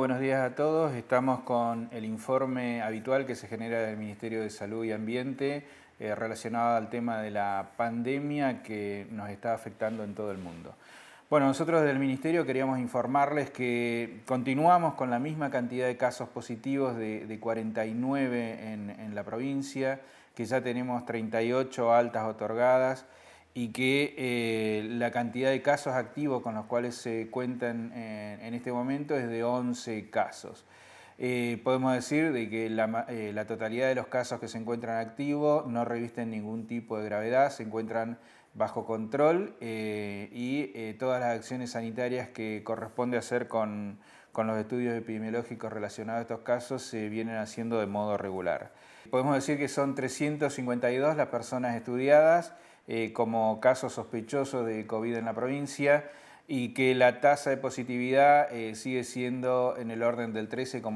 buenos días a todos. Estamos con el informe habitual que se genera del Ministerio de Salud y Ambiente relacionado al tema de la pandemia que nos está afectando en todo el mundo. Bueno, nosotros del Ministerio queríamos informarles que continuamos con la misma cantidad de casos positivos de 49 en la provincia, que ya tenemos 38 altas otorgadas y que la cantidad de casos activos con los cuales se cuentan en este momento es de 11 casos. Podemos decir de que la totalidad de los casos que se encuentran activos no revisten ningún tipo de gravedad, se encuentran bajo control y todas las acciones sanitarias que corresponde hacer con los estudios epidemiológicos relacionados a estos casos se vienen haciendo de modo regular. Podemos decir que son 352 las personas estudiadas como casos sospechosos de COVID en la provincia y que la tasa de positividad sigue siendo en el orden del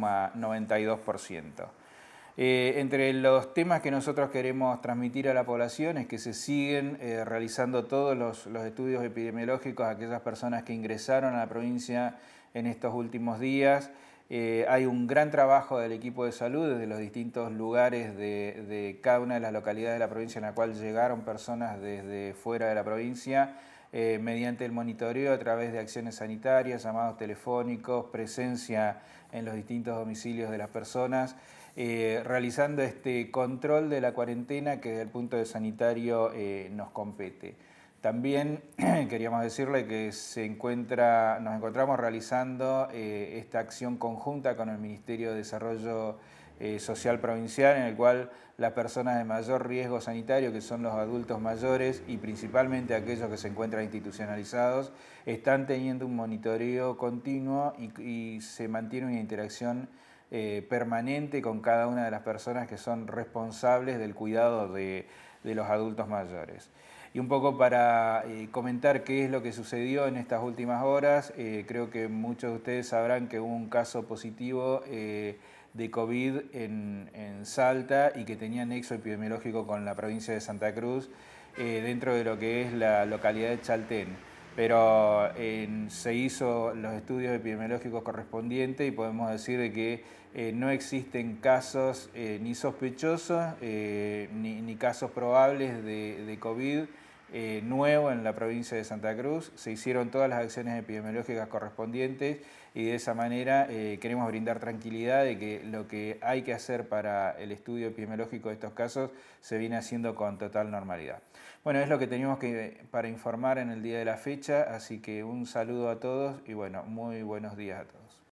13,92%. Entre los temas que nosotros queremos transmitir a la población es que se siguen realizando todos los estudios epidemiológicos a aquellas personas que ingresaron a la provincia en estos últimos días. Hay un gran trabajo del equipo de salud desde los distintos lugares de cada una de las localidades de la provincia en la cual llegaron personas desde fuera de la provincia, mediante el monitoreo a través de acciones sanitarias, llamados telefónicos, presencia en los distintos domicilios de las personas, realizando este control de la cuarentena que desde el punto de sanitario nos compete. También queríamos decirle que nos encontramos realizando esta acción conjunta con el Ministerio de Desarrollo Social Provincial, en el cual las personas de mayor riesgo sanitario, que son los adultos mayores y principalmente aquellos que se encuentran institucionalizados, están teniendo un monitoreo continuo y se mantiene una interacción permanente con cada una de las personas que son responsables del cuidado de los adultos mayores. Y un poco para comentar qué es lo que sucedió en estas últimas horas, creo que muchos de ustedes sabrán que hubo un caso positivo de COVID en Salta y que tenía nexo epidemiológico con la provincia de Santa Cruz, dentro de lo que es la localidad de Chaltén. Pero se hizo los estudios epidemiológicos correspondientes y podemos decir de que no existen casos ni sospechosos ni casos probables de COVID nuevo en la provincia de Santa Cruz. Se hicieron todas las acciones epidemiológicas correspondientes y de esa manera queremos brindar tranquilidad de que lo que hay que hacer para el estudio epidemiológico de estos casos se viene haciendo con total normalidad. Bueno, es lo que teníamos para informar en el día de la fecha, así que un saludo a todos y bueno, muy buenos días a todos.